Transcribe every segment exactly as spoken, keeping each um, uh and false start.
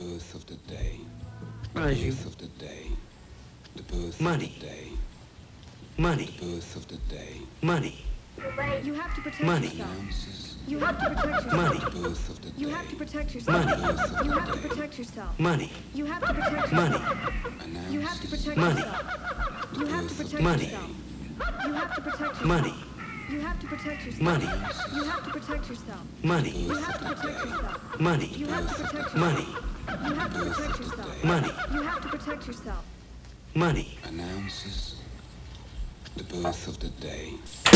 birth of the day. The Right, you- birth of the day. The birth Money. of the day. Money. The birth of the day. Money. You have to protect Money. yourself. Announces You have to protect yourself. Money. the birth of the day. You have to protect yourself. Money. You have to protect yourself. Money. You have to protect yourself. Money. Announces You have to protect Money. yourself. You have to protect Money. yourself. You have to protect yourself. Money. You have to protect yourself. Money. You have to protect yourself. Money. You have to protect yourself. Money. You have to protect yourself. Money. You have to protect yourself. Money. You have to protect yourself. Money. announces the birth of the day.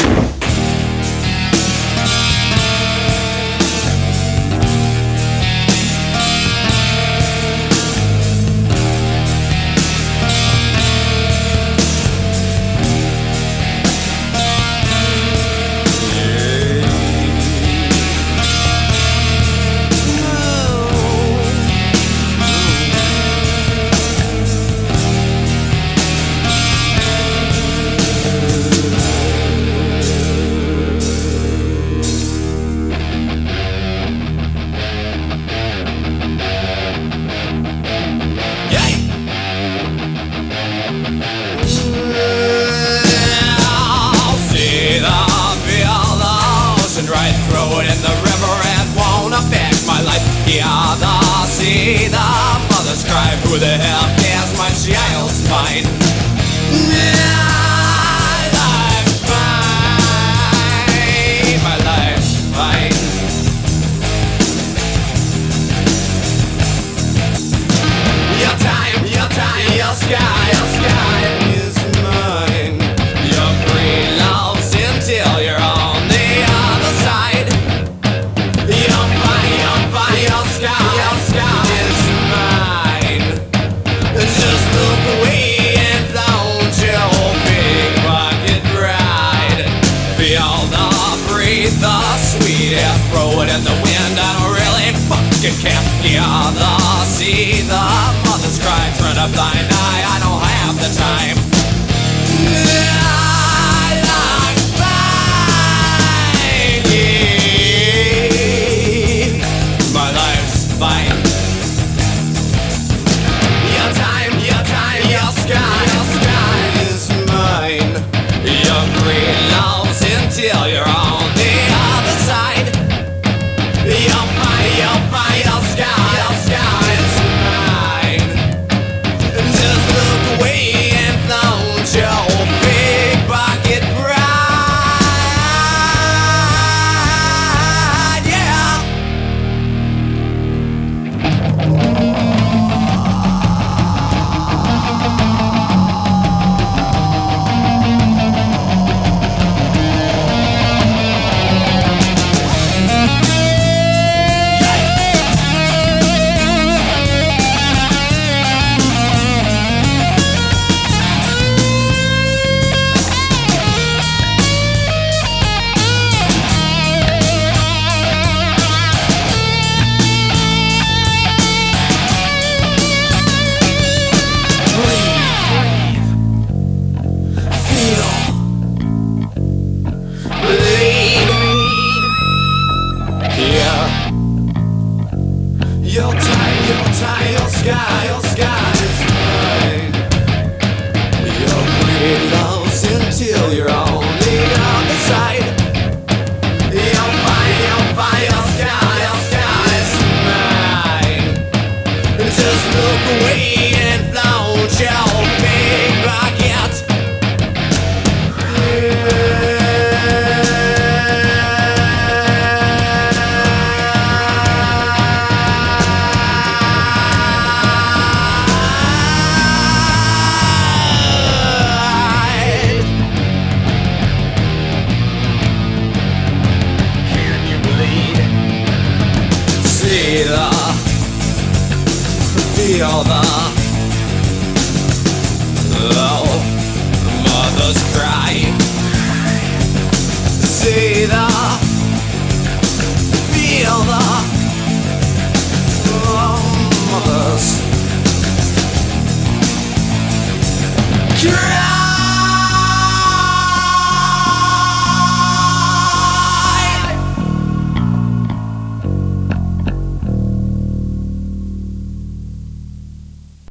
See the mother's cry, who the hell cares, my child's fine. My life's fine, my life's fine. Your time, your time, your sky, your sky is mine. Your green loves until you're on the other side. Your body, your body, your sky, your sky is mine. Just look away and don't your big bucket ride. Feel the breathe, the sweet air, throw it in the wind. I don't really fucking care. Yeah, the sea, the mother's cry, turn a blind eye. I don't have the time. My life's fine, yeah. My life's fine. Your time, your time, your sky, your sky is mine. Your green loves until you're on the other side. Your fire, your fire, your sky, your sky is mine. Just look away and don't your big bucket pride, yeah. Your time, your time, your sky, your sky is mine. Your greed loves until you're on the other side. Your fire, your fire, your sky, your sky is mine. Just look away and float your big bucket. See the, feel the